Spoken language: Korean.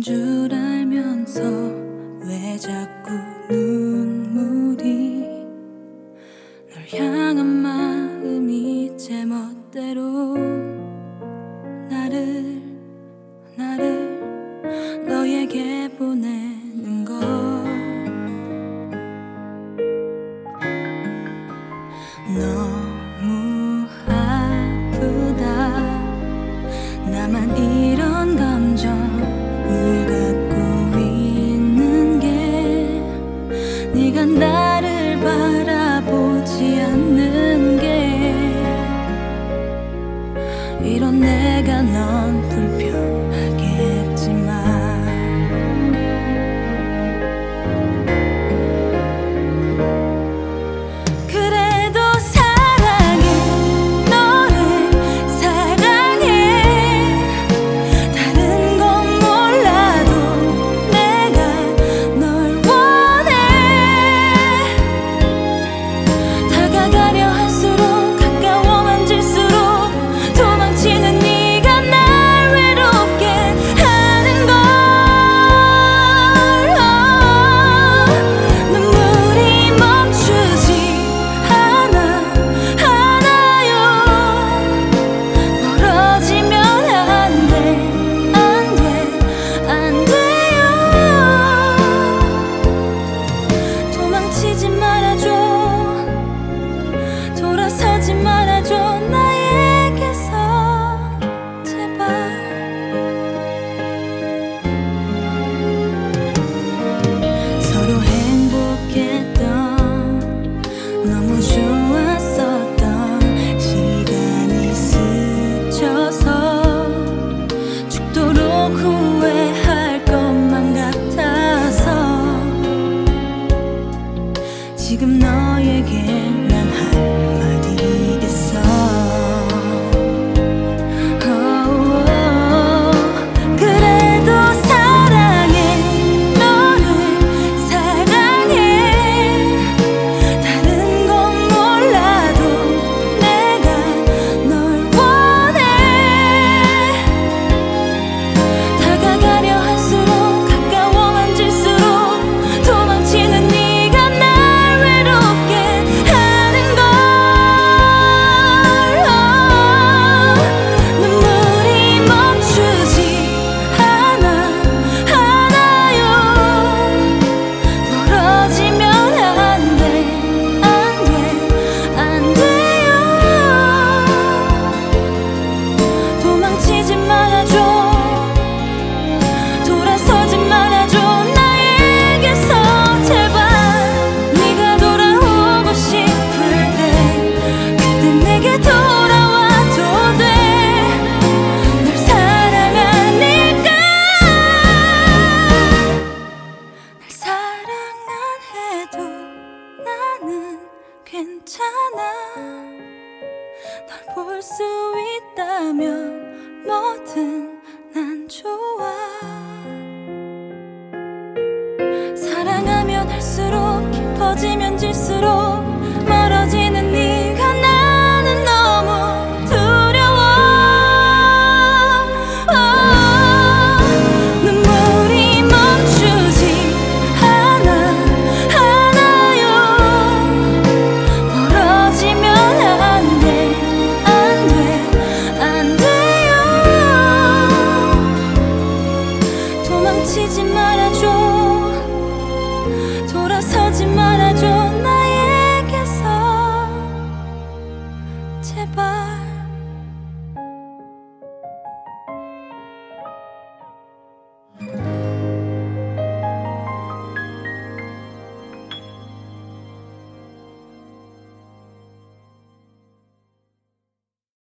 줄 알면서 왜 자꾸 눈물이 널 향한 마음이 제멋대로 나를 너에게 보내는 걸 너무 아프다 나만 이런 감정을 갖고 있는 게 네가 나를 바라보지 않는 게 이런 내가 넌 불편하겠지만 돌아서지 말아줘 나에게서 제발 서로 행복했던 너무 좋았었던 시간이 스쳐서 죽도록 후회할 것만 같아서 지금 너에게 난 할 말이 있어 그래도 사랑해 너를 사랑해 다른 건 몰라도 내가 널 원해 다가가려 할수록 가까워만 질수록 도망치는 네가 날 외롭게 하는 걸 눈물이 멈추지 않아요 멀어지면 안 돼요 도망치지 말아줘 돌아서지 말아줘 나에게서 제발 네가 돌아오고 싶을 때 그때 내게 돌아와도 돼 널 사랑하니까 날 사랑 안 해도 나는 괜찮아 널 볼 수 있다면 뭐든 난 좋아 사랑하면 할수록 깊어지면 질수록 멀어지는 네가 나는 너무 두려워 눈물이 멈추지 않아요 멀어지면 안 돼요 도망치지 말아줘 돌아서지 말아줘